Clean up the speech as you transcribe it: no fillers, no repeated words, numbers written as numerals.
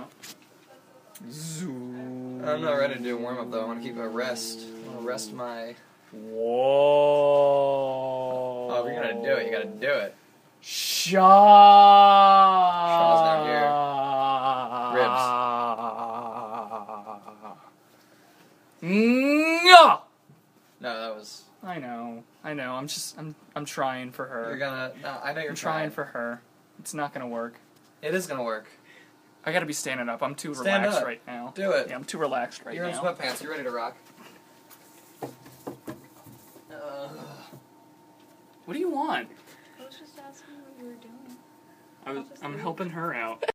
Zoo. I'm not ready to do a warm up though. I want to keep a rest. I want to rest my. Whoa. Oh, if you're gonna do it, you gotta do it. Shaw's down here. No. No, that was. I know. I'm trying for her. You're gonna. No, I know you're I'm trying for her. It's not gonna work. It is gonna work. I gotta be standing up. I'm too Stand relaxed up. right now. Do it. Yeah, I'm too relaxed right You're in now. sweatpants. You're ready to rock. What do you want? I was just asking what you were doing. I'm helping her out.